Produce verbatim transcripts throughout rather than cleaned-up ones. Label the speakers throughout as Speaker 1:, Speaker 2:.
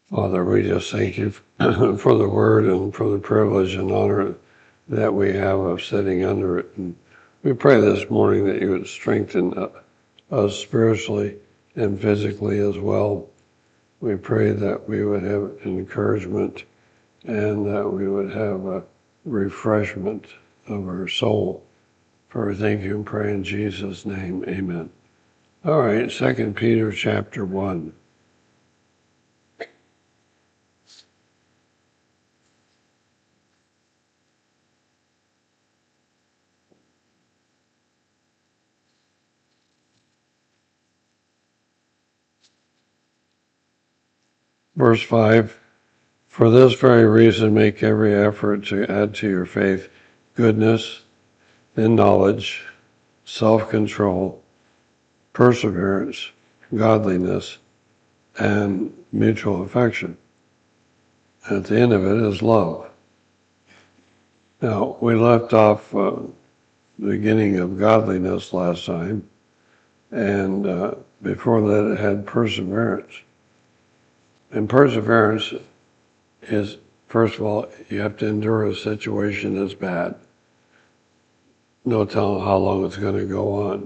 Speaker 1: Father, we just thank you for the word and for the privilege and honor that we have of sitting under it. And we pray this morning that you would strengthen us spiritually and physically as well. We pray that we would have encouragement and that we would have a refreshment of our soul. For we thank you and pray in Jesus' name. Amen. All right, Second Peter chapter one. Verse five, for this very reason make every effort to add to your faith goodness, then knowledge, self-control, perseverance, godliness, and mutual affection. At the end of it is love. Now, we left off uh, the beginning of godliness last time, and uh, before that it had perseverance. And perseverance is, first of all, you have to endure a situation that's bad. No telling how long it's going to go on.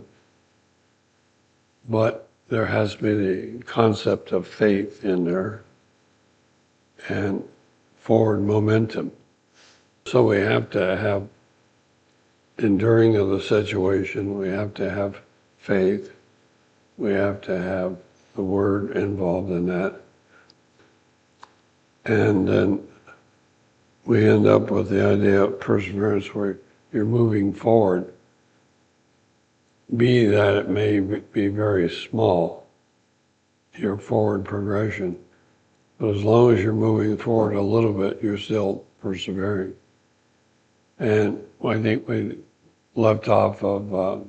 Speaker 1: But there has to be the concept of faith in there and forward momentum. So we have to have enduring of the situation, we have to have faith, we have to have the word involved in that. And then we end up with the idea of perseverance where you're moving forward, be that it may be very small, your forward progression. But as long as you're moving forward a little bit, you're still persevering. And I think we left off of uh,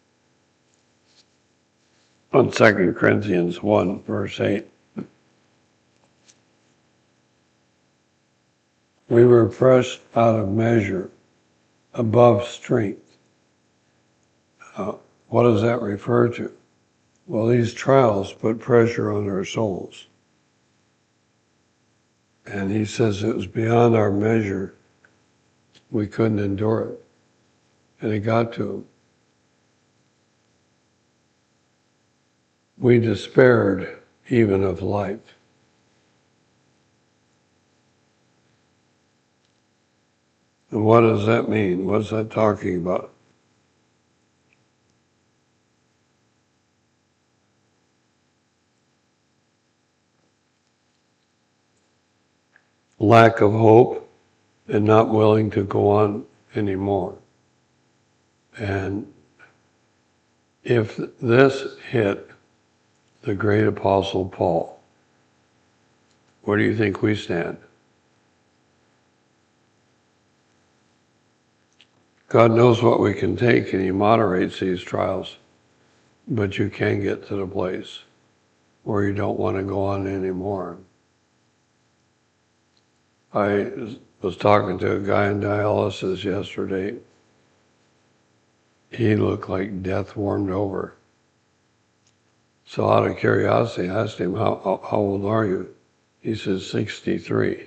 Speaker 1: on Second Corinthians one, verse eight. We were pressed out of measure, above strength. Uh, what does that refer to? Well, these trials put pressure on our souls. And he says it was beyond our measure. We couldn't endure it. And it got to him. We despaired even of life. And what does that mean? What's that talking about? Lack of hope and not willing to go on anymore. And if this hit the great apostle Paul, where do you think we stand? God knows what we can take, and he moderates these trials, but you can get to the place where you don't want to go on anymore. I was talking to a guy in dialysis yesterday. He looked like death warmed over. So out of curiosity, I asked him, how, how, how old are you? He says, sixty-three.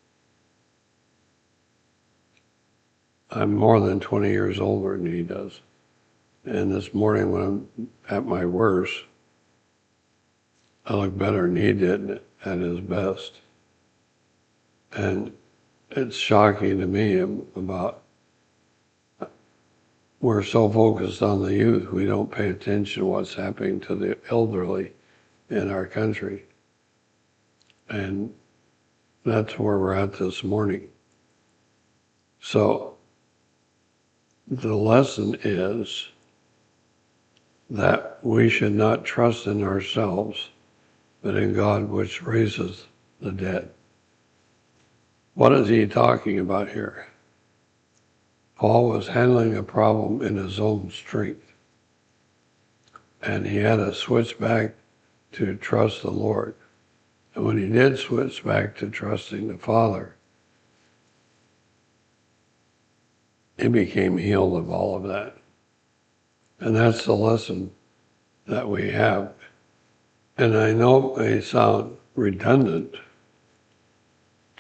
Speaker 1: I'm more than twenty years older than he does. And this morning when I'm at my worst, I look better than he did at his best. And it's shocking to me about, we're so focused on the youth, we don't pay attention to what's happening to the elderly in our country. And that's where we're at this morning. So the lesson is that we should not trust in ourselves, but in God which raises the dead. What is he talking about here? Paul was handling a problem in his own strength, and he had to switch back to trust the Lord. And when he did switch back to trusting the Father, he became healed of all of that. And that's the lesson that we have. And I know it may sound redundant,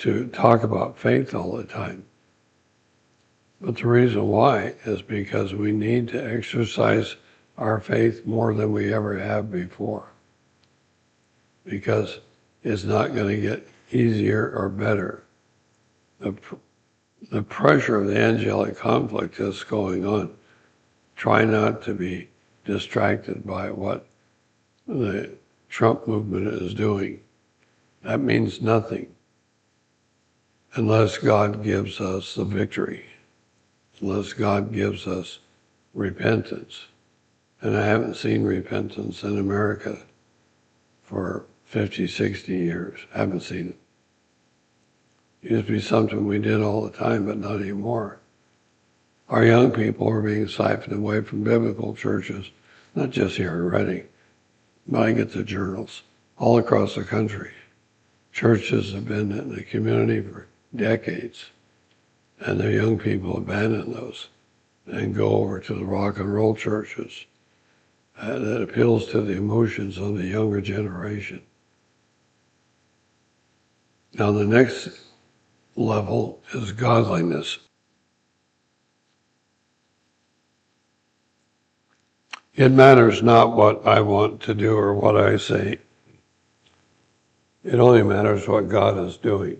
Speaker 1: to talk about faith all the time. But the reason why is because we need to exercise our faith more than we ever have before. Because it's not going to get easier or better. The, the pressure of the angelic conflict is going on. Try not to be distracted by what the Trump movement is doing. That means nothing unless God gives us the victory, unless God gives us repentance. And I haven't seen repentance in America for fifty, sixty years. I haven't seen it. It used to be something we did all the time, but not anymore. Our young people are being siphoned away from biblical churches, not just here in Reading, but I get the journals all across the country. Churches have been in the community for decades, and the young people abandon those and go over to the rock and roll churches. Uh, that appeals to the emotions of the younger generation. Now the next level is godliness. It matters not what I want to do or what I say. It only matters what God is doing.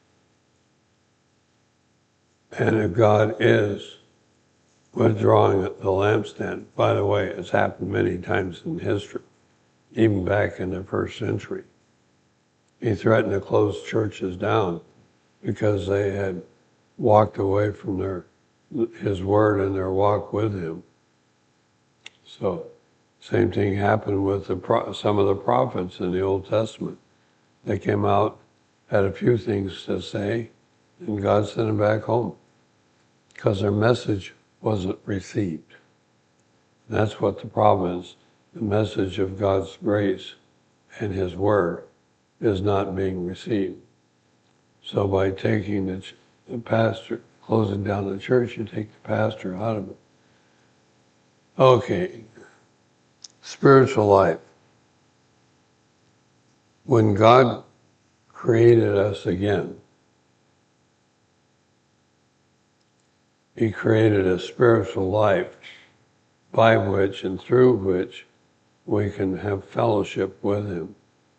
Speaker 1: And if God is withdrawing the lampstand, by the way, it's happened many times in history, even back in the first century. He threatened to close churches down because they had walked away from their his word and their walk with him. So, same thing happened with the pro- some of the prophets in the Old Testament. They came out, had a few things to say, and God sent them back home because their message wasn't received. That's what the problem is. The message of God's grace and His Word is not being received. So by taking the, ch- the pastor, closing down the church, you take the pastor out of it. Okay, spiritual life. When God created us again, He created a spiritual life by which and through which we can have fellowship with Him.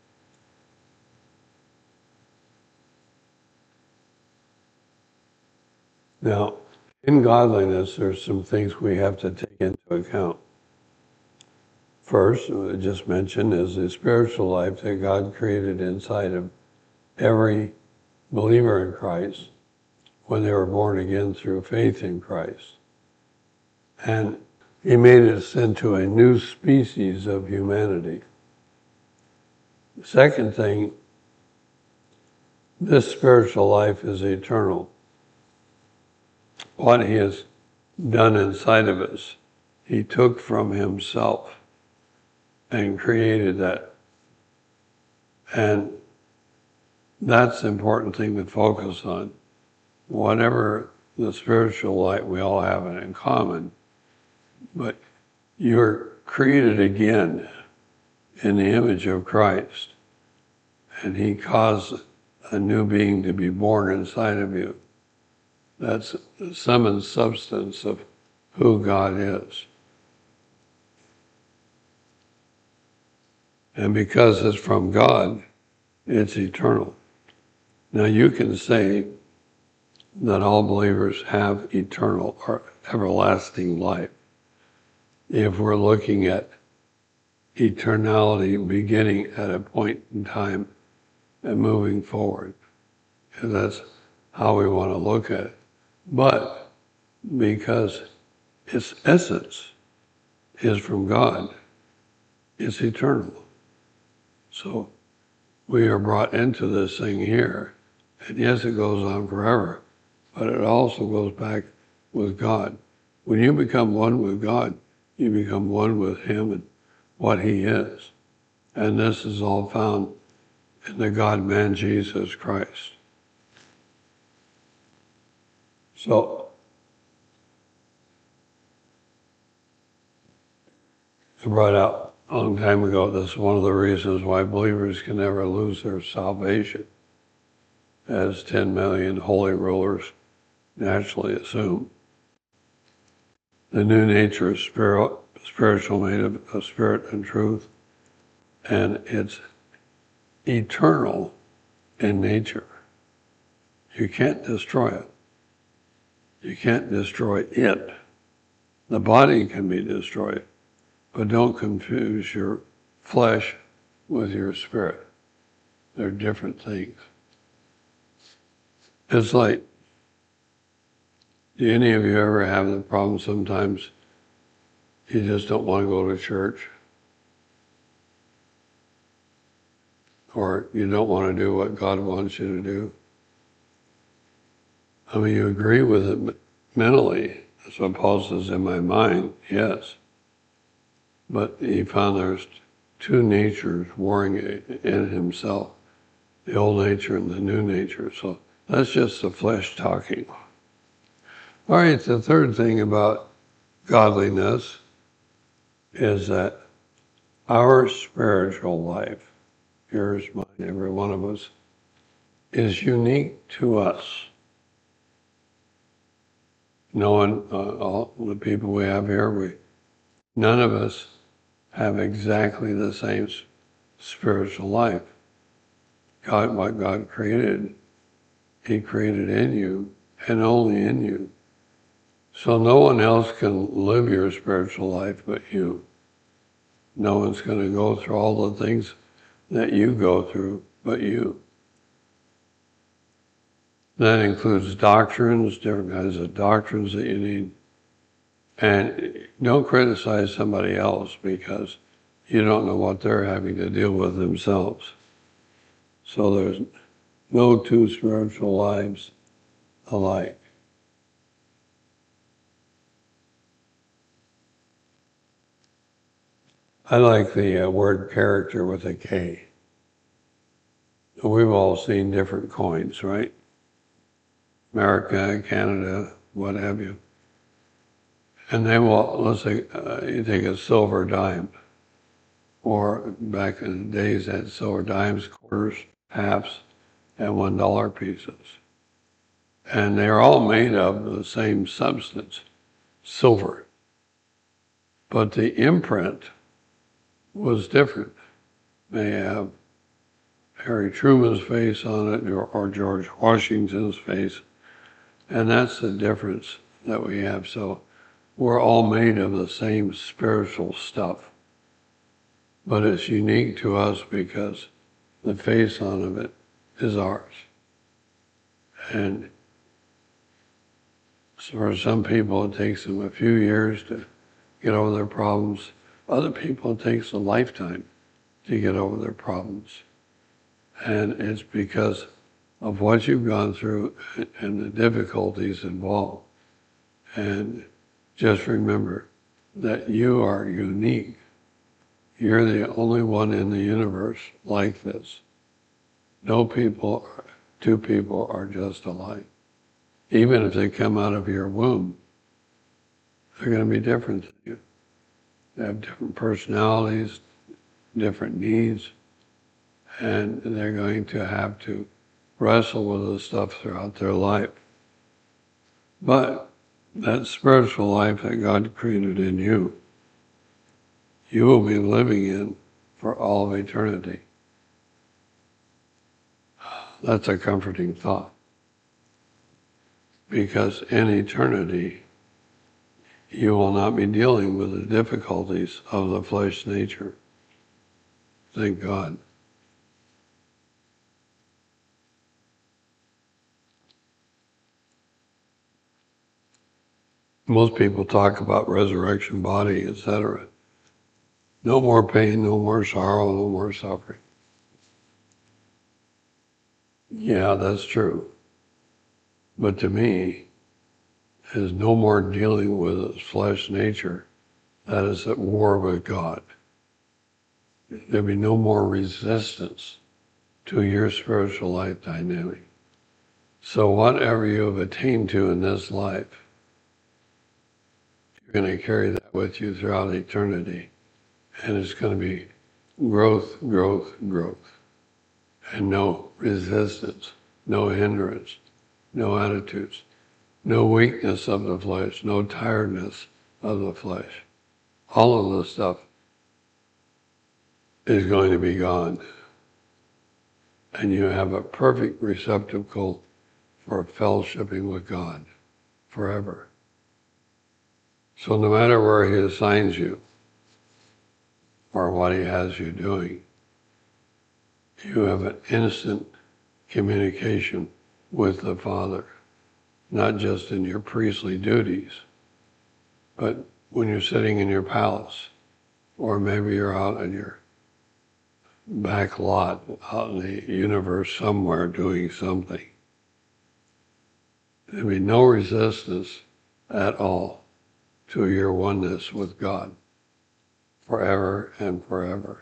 Speaker 1: Now, in godliness, there's some things we have to take into account. First, I just mentioned, is the spiritual life that God created inside of every believer in Christ when they were born again through faith in Christ. And He made us into a new species of humanity. The second thing, this spiritual life is eternal. What He has done inside of us, He took from Himself and created that. And that's the important thing to focus on. Whatever the spiritual light, we all have it in common, but you're created again in the image of Christ, and He caused a new being to be born inside of you. That's the sum and substance of who God is. And because it's from God, it's eternal. Now you can say that all believers have eternal or everlasting life if we're looking at eternality beginning at a point in time and moving forward. And that's how we want to look at it. But because its essence is from God, it's eternal. So we are brought into this thing here, and yes, it goes on forever, but it also goes back with God. When you become one with God, you become one with Him and what He is. And this is all found in the God-man Jesus Christ. So, I brought out a long time ago, this is one of the reasons why believers can never lose their salvation. as ten million holy rulers naturally assume. The new nature is spirit, spiritual, made of, of spirit and truth, and it's eternal in nature. You can't destroy it. You can't destroy it. The body can be destroyed, but don't confuse your flesh with your spirit. They're different things. It's like, do any of you ever have the problem sometimes you just don't want to go to church? Or you don't want to do what God wants you to do? I mean, you agree with it mentally. That's what Paul says, in my mind, yes. But he found there's two natures warring in himself, the old nature and the new nature. So that's just the flesh talking. All right, the third thing about godliness is that our spiritual life, yours, mine, every one of us, is unique to us. No one, uh, all the people we have here, we, none of us have exactly the same spiritual life. God, what God created, He created in you and only in you. So no one else can live your spiritual life but you. No one's going to go through all the things that you go through but you. That includes doctrines, different kinds of doctrines that you need. And don't criticize somebody else because you don't know what they're having to deal with themselves. So there's no two spiritual lives alike. I like the uh, word character with a K. We've all seen different coins, right? America, Canada, what have you. And they will, let's say, uh, you take a silver dime, or back in the days they had silver dimes, quarters, halves, and one dollar pieces. And they're all made of the same substance, silver. But the imprint was different. They have Harry Truman's face on it, or, or George Washington's face, and that's the difference that we have. So we're all made of the same spiritual stuff, but it's unique to us because the face on of it is ours. And for some people, it takes them a few years to get over their problems. Other people, it takes a lifetime to get over their problems. And it's because of what you've gone through and the difficulties involved. And just remember that you are unique. You're the only one in the universe like this. No people, two people are just alike. Even if they come out of your womb, they're going to be different than you. They have different personalities, different needs, and they're going to have to wrestle with this stuff throughout their life. But that spiritual life that God created in you, you will be living in for all of eternity. That's a comforting thought. Because in eternity, you will not be dealing with the difficulties of the flesh nature. Thank God. Most people talk about resurrection body, et cetera. No more pain, no more sorrow, no more suffering. Yeah, that's true. But to me, is no more dealing with its flesh nature that is at war with God. There'll be no more resistance to your spiritual life dynamic. So whatever you have attained to in this life, you're going to carry that with you throughout eternity. And it's going to be growth, growth, growth, and no resistance no hindrance, no attitudes, no weakness of the flesh, no tiredness of the flesh. All of this stuff is going to be gone. And you have a perfect receptacle for fellowshipping with God forever. So no matter where he assigns you or what he has you doing, you have an instant communication with the Father, not just in your priestly duties, but when you're sitting in your palace, or maybe you're out in your back lot, out in the universe somewhere doing something. There'll be no resistance at all to your oneness with God forever and forever.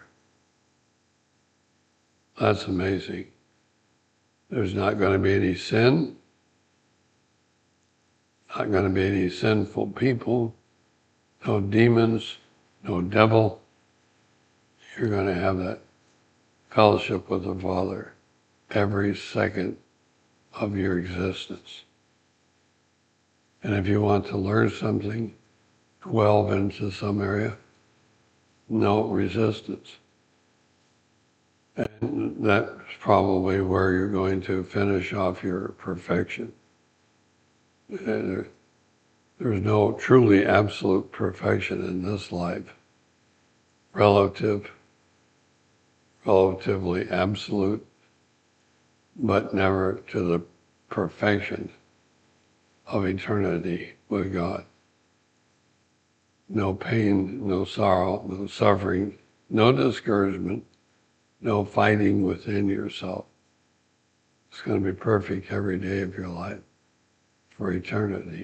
Speaker 1: That's amazing. There's not going to be any sin, not going to be any sinful people, no demons, no devil. You're going to have that fellowship with the Father every second of your existence. And if you want to learn something, delve into some area, no resistance. And that's probably where you're going to finish off your perfection. There's no truly absolute perfection in this life. Relative, relatively absolute, but never to the perfection of eternity with God. No pain, no sorrow, no suffering, no discouragement, no fighting within yourself. It's going to be perfect every day of your life for eternity.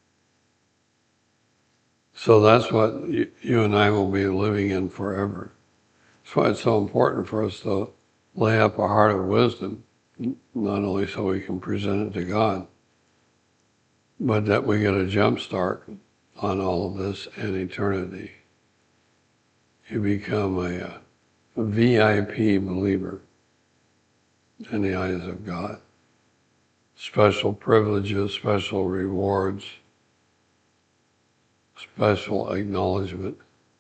Speaker 1: So that's what you, you and I will be living in forever. That's why it's so important for us to lay up a heart of wisdom, not only so we can present it to God, but that we get a jump start on all of this in eternity. You become a, a V I P believer in the eyes of God. Special privileges, special rewards, special acknowledgement,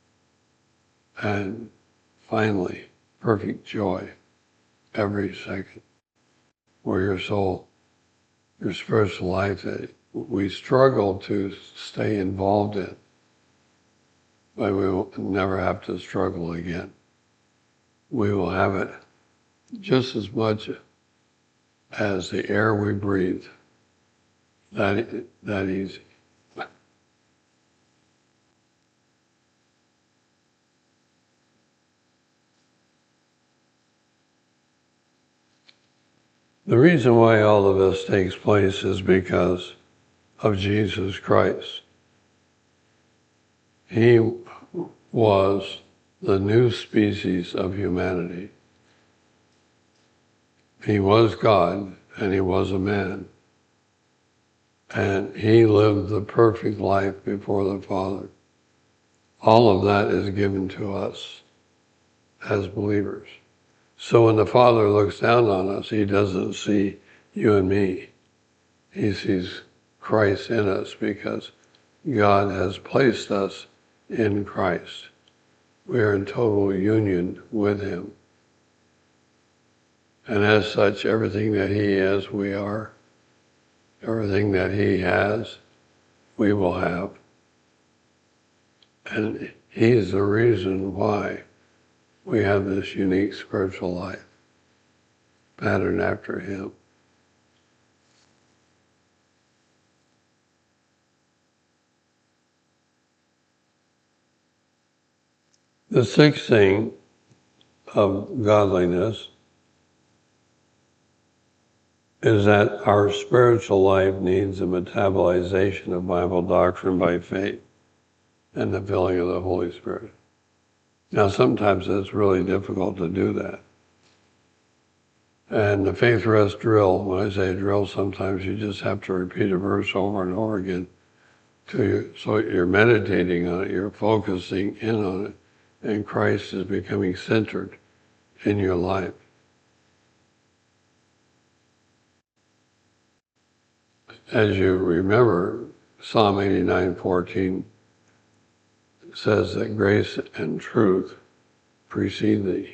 Speaker 1: and finally, perfect joy every second, where your soul, your spiritual life that we struggle to stay involved in, but we will never have to struggle again. We will have it just as much as the air we breathe, that, that easy. The reason why all of this takes place is because of Jesus Christ. He was the new species of humanity. He was God and he was a man. And he lived the perfect life before the Father. All of that is given to us as believers. So when the Father looks down on us, he doesn't see you and me. He sees Christ in us because God has placed us in Christ. We are in total union with him. And as such, everything that he is, we are. Everything that he has, we will have. And he is the reason why we have this unique spiritual life, patterned after him. The sixth thing of godliness is that our spiritual life needs a metabolization of Bible doctrine by faith and the filling of the Holy Spirit. Now, sometimes it's really difficult to do that. And the faith rest drill, when I say drill, sometimes you just have to repeat a verse over and over again. To you, so you're meditating on it, you're focusing in on it, and Christ is becoming centered in your life. as you remember, Psalm eighty-nine fourteen says that grace and truth precede thee.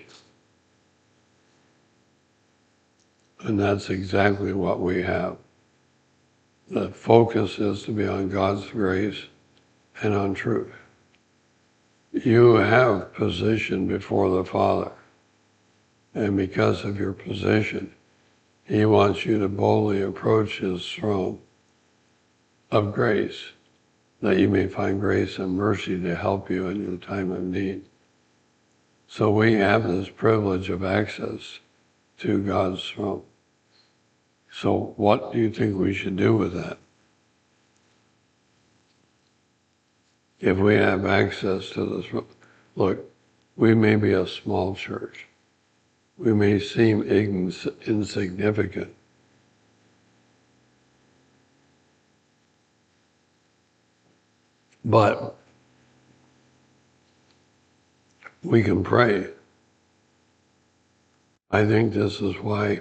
Speaker 1: And that's exactly what we have. The focus is to be on God's grace and on truth. You have position before the Father. And because of your position, He wants you to boldly approach His throne of grace, that you may find grace and mercy to help you in your time of need. So we have this privilege of access to God's throne. So what do you think we should do with that? If we have access to the throne, look, we may be a small church. We may seem ins- insignificant. But we can pray. I think this is why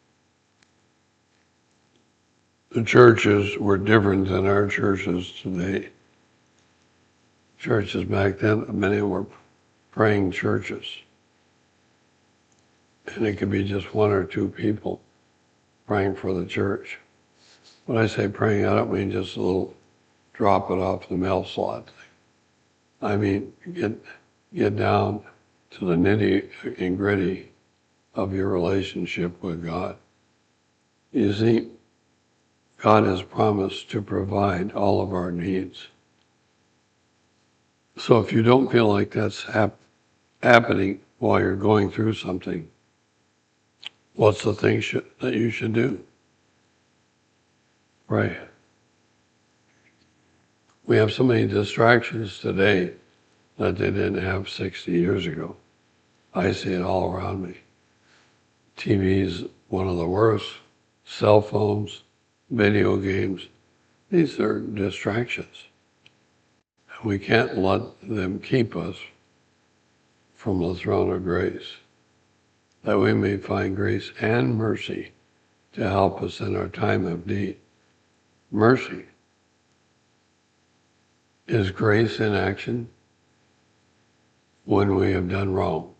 Speaker 1: the churches were different than our churches today. Churches back then, many were praying churches. And it could be just one or two people praying for the church. When I say praying, I don't mean just a little drop it off the mail slot thing. I mean, get, get down to the nitty and gritty of your relationship with God. You see, God has promised to provide all of our needs. So if you don't feel like that's hap- happening while you're going through something, what's the thing sh- that you should do? Pray. We have so many distractions today that they didn't have sixty years ago. I see it all around me. T V's one of the worst. Cell phones, video games. These are distractions. And we can't let them keep us from the throne of grace, that we may find grace and mercy to help us in our time of need. Mercy is grace in action when we have done wrong.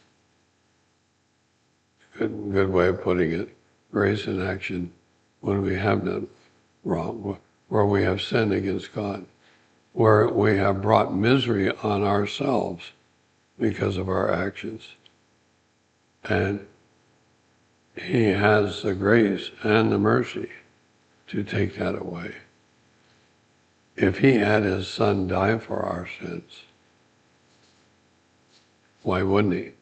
Speaker 1: Good, good way of putting it. Grace in action when we have done wrong, where we have sinned against God, where we have brought misery on ourselves because of our actions. And He has the grace and the mercy to take that away. If He had His Son die for our sins, why wouldn't He?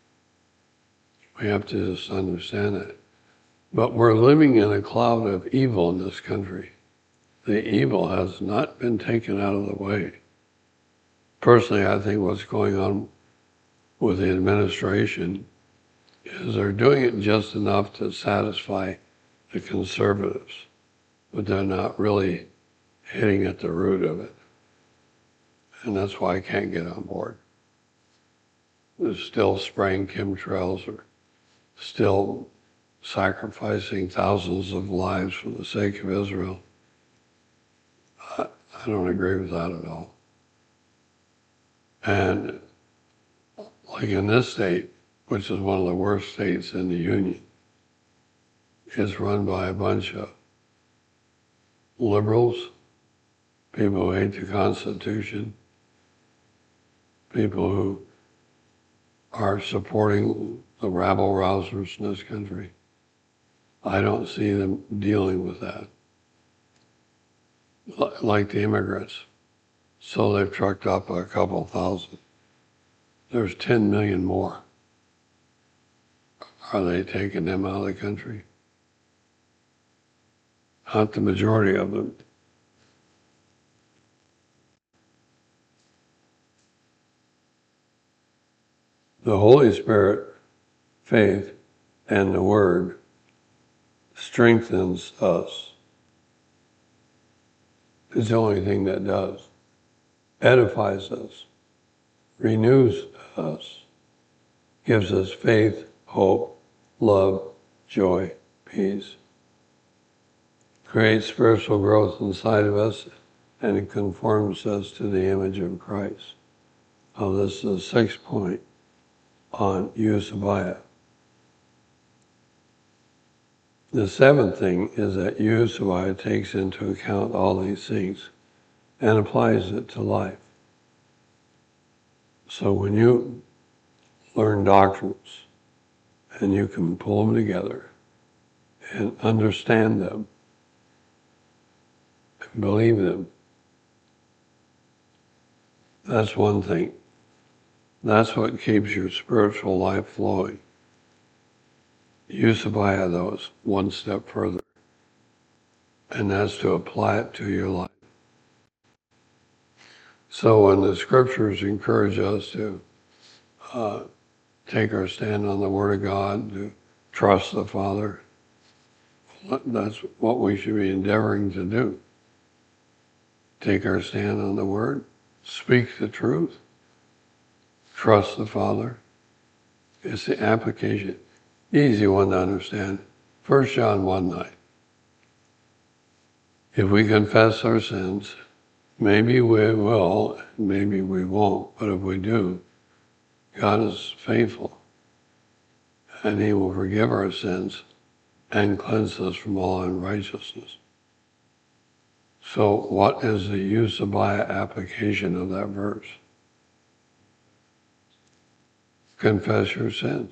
Speaker 1: We have to just understand that. But we're living in a cloud of evil in this country. The evil has not been taken out of the way. Personally, I think what's going on with the administration is they're doing it just enough to satisfy the conservatives, but they're not really hitting at the root of it. And that's why I can't get on board. They're still spraying chemtrails, or still sacrificing thousands of lives for the sake of Israel. I, I don't agree with that at all. And like in this state, which is one of the worst states in the Union, is run by a bunch of liberals, people who hate the Constitution, people who are supporting the rabble-rousers in this country. I don't see them dealing with that. Like the immigrants. So they've trucked up a couple thousand. There's ten million more. Are they taking them out of the country? Not the majority of them. The Holy Spirit, faith, and the Word strengthens us. It's the only thing that does. Edifies us, renews us, gives us faith, hope, love, joy, peace. creates spiritual growth inside of us, and it conforms us to the image of Christ. Oh, this is the sixth point on Eusebia. The seventh thing is that Eusebia takes into account all these things and applies it to life. So when you learn doctrines and you can pull them together and understand them and believe them, that's one thing. That's what keeps your spiritual life flowing. Eusebia those one step further, and that's to apply it to your life. So when the scriptures encourage us to uh, take our stand on the Word of God, to trust the Father, that's what we should be endeavoring to do. Take our stand on the Word, speak the truth, trust the Father. It's the application. Easy one to understand. First John one nine. If we confess our sins, maybe we will, maybe we won't, but if we do, God is faithful, and He will forgive our sins and cleanse us from all unrighteousness. So what is the Eusebia application of that verse? Confess your sins.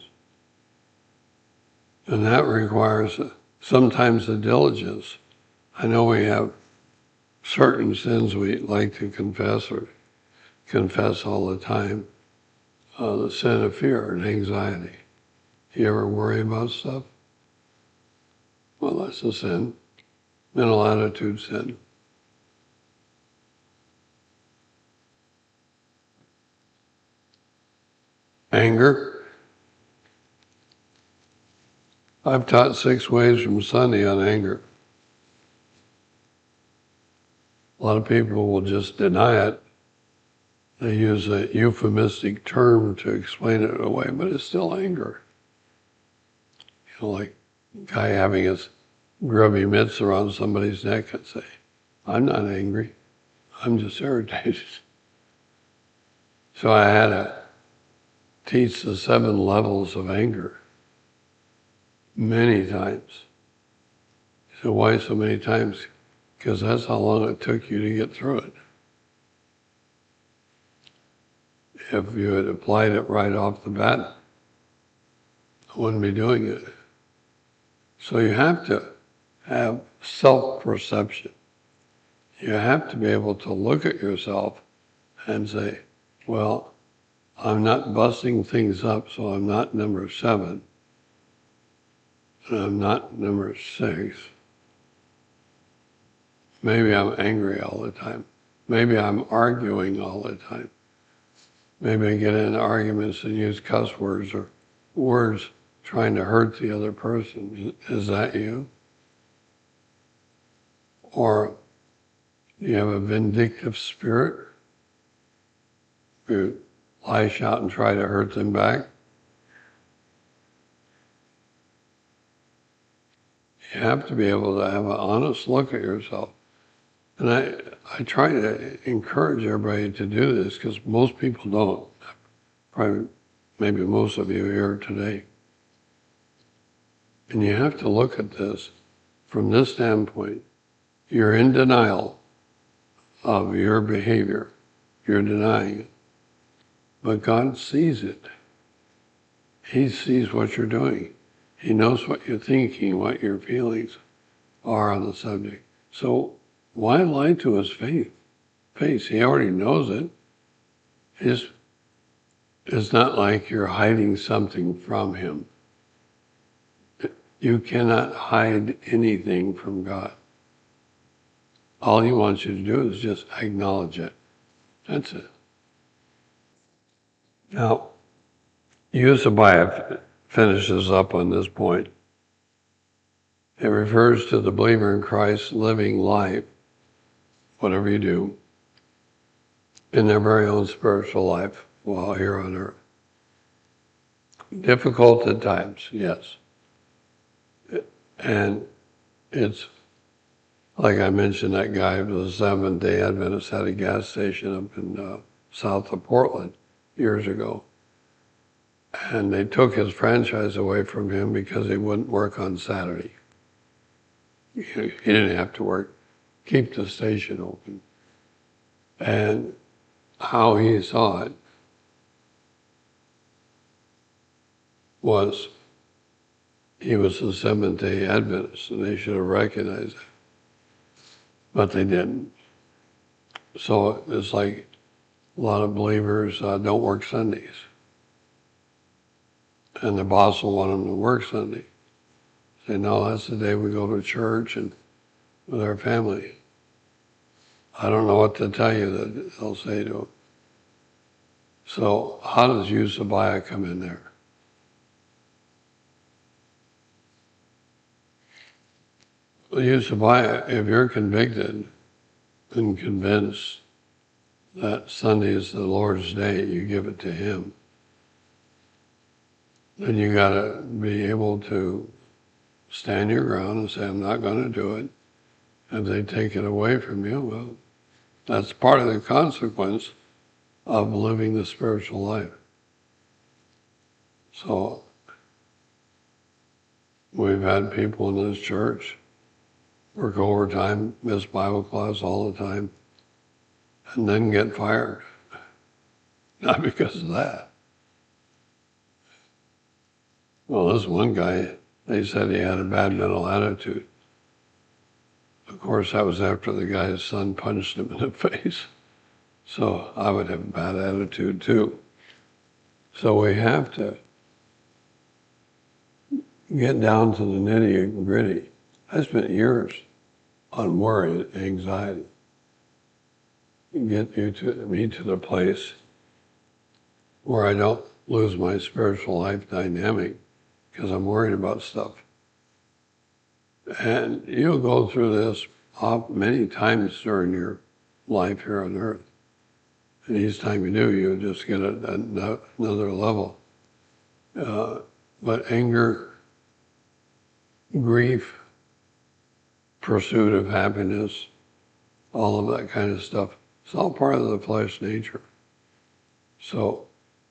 Speaker 1: And that requires sometimes the diligence. I know we have certain sins we like to confess or confess all the time. Uh, the sin of fear and anxiety. You ever worry about stuff? Well, that's a sin. Mental attitude sin. Anger. I've taught six ways from Sunday on anger. A lot of people will just deny it. They use a euphemistic term to explain it away, but it's still anger. You know, like a guy having his grubby mitts around somebody's neck and say, I'm not angry, I'm just irritated. So I had to teach the seven levels of anger many times. So why so many times? Because that's how long it took you to get through it. If you had applied it right off the bat, I wouldn't be doing it. So you have to have self-perception. You have to be able to look at yourself and say, well, I'm not busting things up, so I'm not number seven, and I'm not number six. Maybe I'm angry all the time. Maybe I'm arguing all the time. Maybe I get in arguments and use cuss words or words trying to hurt the other person. Is that you? Or do you have a vindictive spirit? You lash out and try to hurt them back? You have to be able to have an honest look at yourself. And I, I try to encourage everybody to do this because most people don't. Probably, maybe most of you here today. And you have to look at this from this standpoint. You're in denial of your behavior. You're denying it. But God sees it. He sees what you're doing. He knows what you're thinking, what your feelings are on the subject. So why lie to his faith? face? He already knows it. It's, it's not like you're hiding something from him. You cannot hide anything from God. All he wants you to do is just acknowledge it. That's it. Now, Eusebia finishes up on this point. It refers to the believer in Christ living life, whatever you do, in their very own spiritual life while here on earth. Difficult at times, yes. And it's like I mentioned, that guy was a Seventh-day Adventist, had a gas station up in uh, south of Portland years ago. And they took his franchise away from him because he wouldn't work on Saturday. He didn't have to work, keep the station open. And how he saw it was he was a Seventh-day Adventist, and they should have recognized it. But they didn't. So it's like a lot of believers uh, don't work Sundays. And the boss will want them to work Sunday. Say, no, that's the day we go to church and with our family. I don't know what to tell you that they'll say to them. So how does Eusebiah come in there? Well, Eusebiah, if you're convicted and convinced that Sunday is the Lord's day, you give it to Him. Then you got to be able to stand your ground and say, I'm not going to do it. If they take it away from you, well, that's part of the consequence of living the spiritual life. So we've had people in this church work overtime, miss Bible class all the time, and then get fired. Not because of that. Well, this one guy, they said he had a bad mental attitude. Of course, that was after the guy's son punched him in the face. So I would have a bad attitude too. So we have to get down to the nitty and gritty. I spent years on worry and anxiety. Get you to me to the place where I don't lose my spiritual life dynamic because I'm worried about stuff. And you'll go through this many times during your life here on earth. And each time you do, you just get a, a, another level. Uh, but anger, grief, pursuit of happiness, all of that kind of stuff, it's all part of the flesh nature. So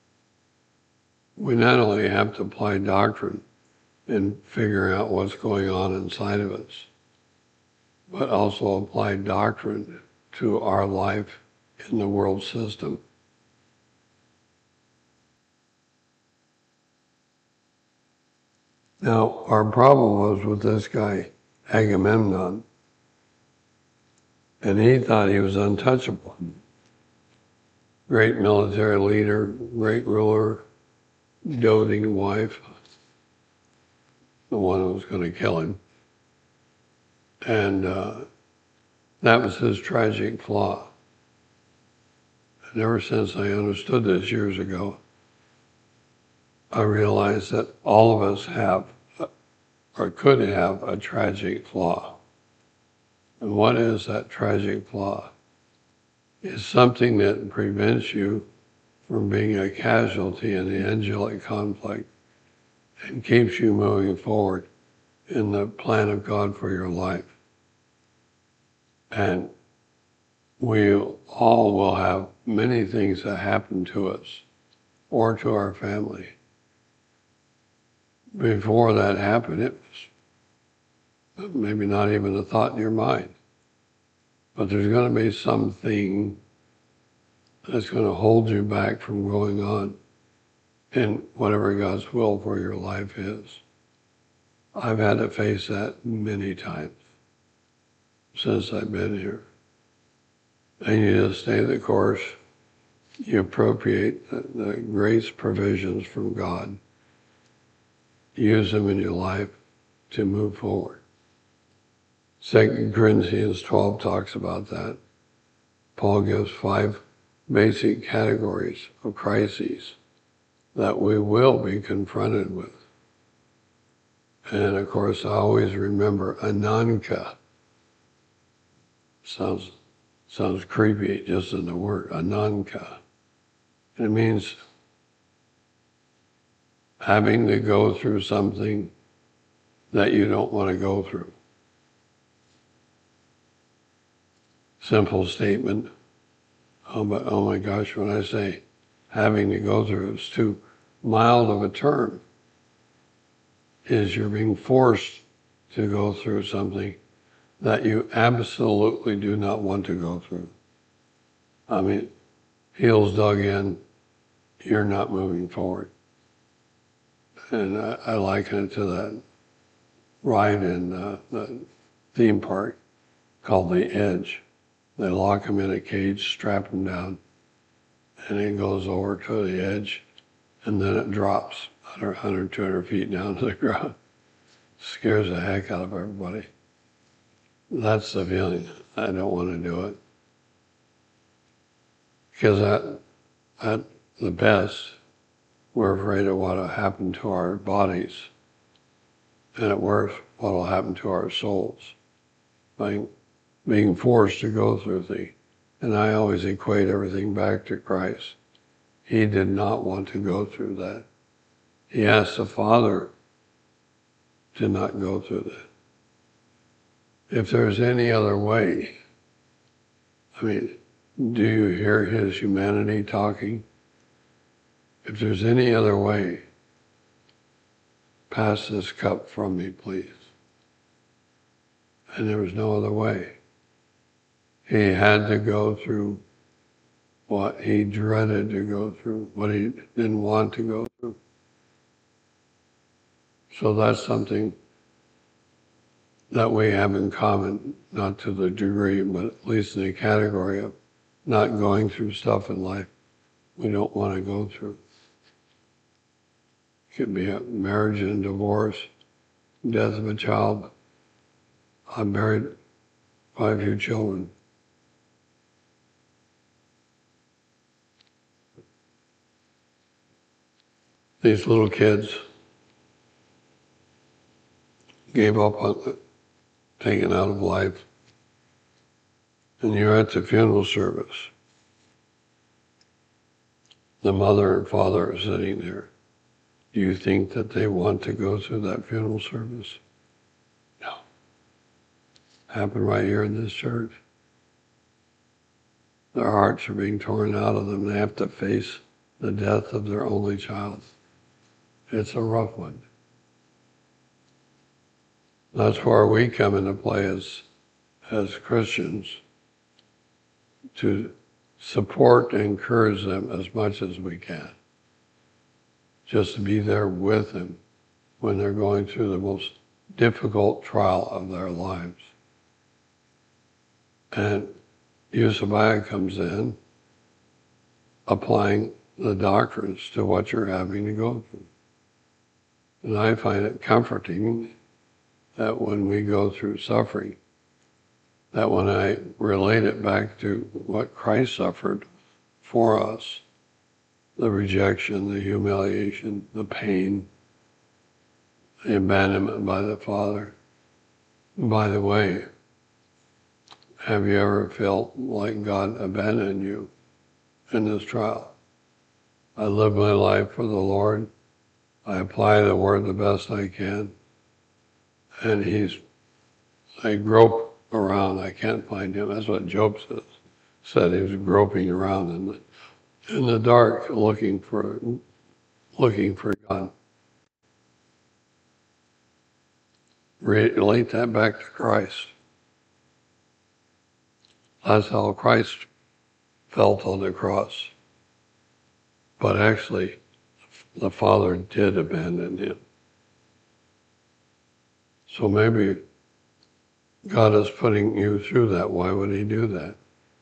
Speaker 1: we not only have to apply doctrine in figuring out what's going on inside of us, but also apply doctrine to our life in the world system. Now, our problem was with this guy, Agamemnon, and he thought he was untouchable. Great military leader, great ruler, doting wife, the one who was going to kill him. And uh, that was his tragic flaw. And ever since I understood this years ago, I realized that all of us have, or could have, a tragic flaw. And what is that tragic flaw? It's something that prevents you from being a casualty in the angelic conflict and keeps you moving forward in the plan of God for your life. And we all will have many things that happen to us or to our family. Before that happened, it was maybe not even a thought in your mind. But there's going to be something that's going to hold you back from going on in whatever God's will for your life is. I've had to face that many times since I've been here. And you just stay the course. You appropriate the, the grace provisions from God. Use them in your life to move forward. Second Corinthians twelve talks about that. Paul gives five basic categories of crises that we will be confronted with. And of course, I always remember Ananka. Sounds sounds creepy just in the word, Ananka. It means having to go through something that you don't want to go through. simple statement. Oh, but oh my gosh, when I say having to go through, it's too mild of a term. Is you're being forced to go through something that you absolutely do not want to go through. I mean, heels dug in, you're not moving forward. And I, I liken it to that ride in uh, the theme park called The Edge. They lock him in a cage, strap him down, and he goes over to the edge, and then it drops one hundred, two hundred feet down to the ground. Scares the heck out of everybody. That's the feeling. I don't want to do it. Because at, at the best, we're afraid of what will happen to our bodies, and at worst, what will happen to our souls by being forced to go through things. And I always equate everything back to Christ. He did not want to go through that. He asked the Father to not go through that. If there's any other way, I mean, do you hear his humanity talking? If there's any other way, pass this cup from me, please. And there was no other way. He had to go through what he dreaded to go through, what he didn't want to go through. So that's something that we have in common, not to the degree, but at least in the category of not going through stuff in life we don't want to go through. It could be a marriage and divorce, death of a child. I buried five few children. These little kids gave up on it, taken out of life, and you're at the funeral service. The mother and father are sitting there. Do you think that they want to go through that funeral service? No. Happened right here in this church. Their hearts are being torn out of them. They have to face the death of their only child. It's a rough one. That's where we come into play as, as Christians, to support and encourage them as much as we can. Just to be there with them when they're going through the most difficult trial of their lives. And Eusebiah comes in, applying the doctrines to what you're having to go through. And I find it comforting that when we go through suffering, that when I relate it back to what Christ suffered for us, the rejection, the humiliation, the pain, the abandonment by the Father. By the way, have you ever felt like God abandoned you in this trial? I live my life for the Lord. I apply the word the best I can. And he's, I grope around, I can't find him. That's what Job says, said. He was groping around in the, in the dark, looking for, looking for God. Relate that back to Christ. That's how Christ felt on the cross. But actually, the Father did abandon him. So maybe God is putting you through that. Why would he do that?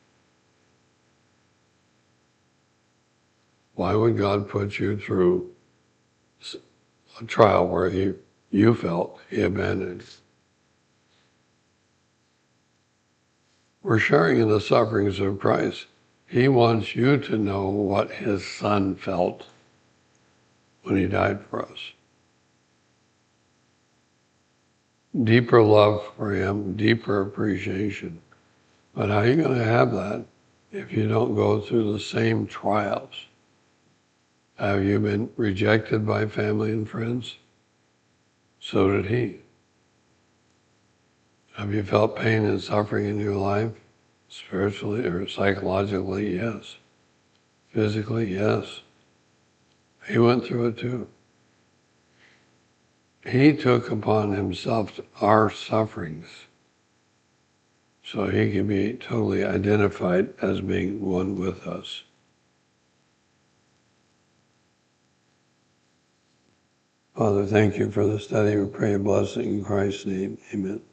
Speaker 1: Why would God put you through a trial where he, you felt he abandoned you? We're sharing in the sufferings of Christ. He wants you to know what his Son felt when he died for us. Deeper love for him, deeper appreciation. But how are you going to have that if you don't go through the same trials? Have you been rejected by family and friends? So did he. Have you felt pain and suffering in your life? Spiritually or psychologically, yes. Physically, yes. He went through it too. He took upon himself our sufferings so he can be totally identified as being one with us. Father, thank you for the study. We pray a blessing in Christ's name. Amen.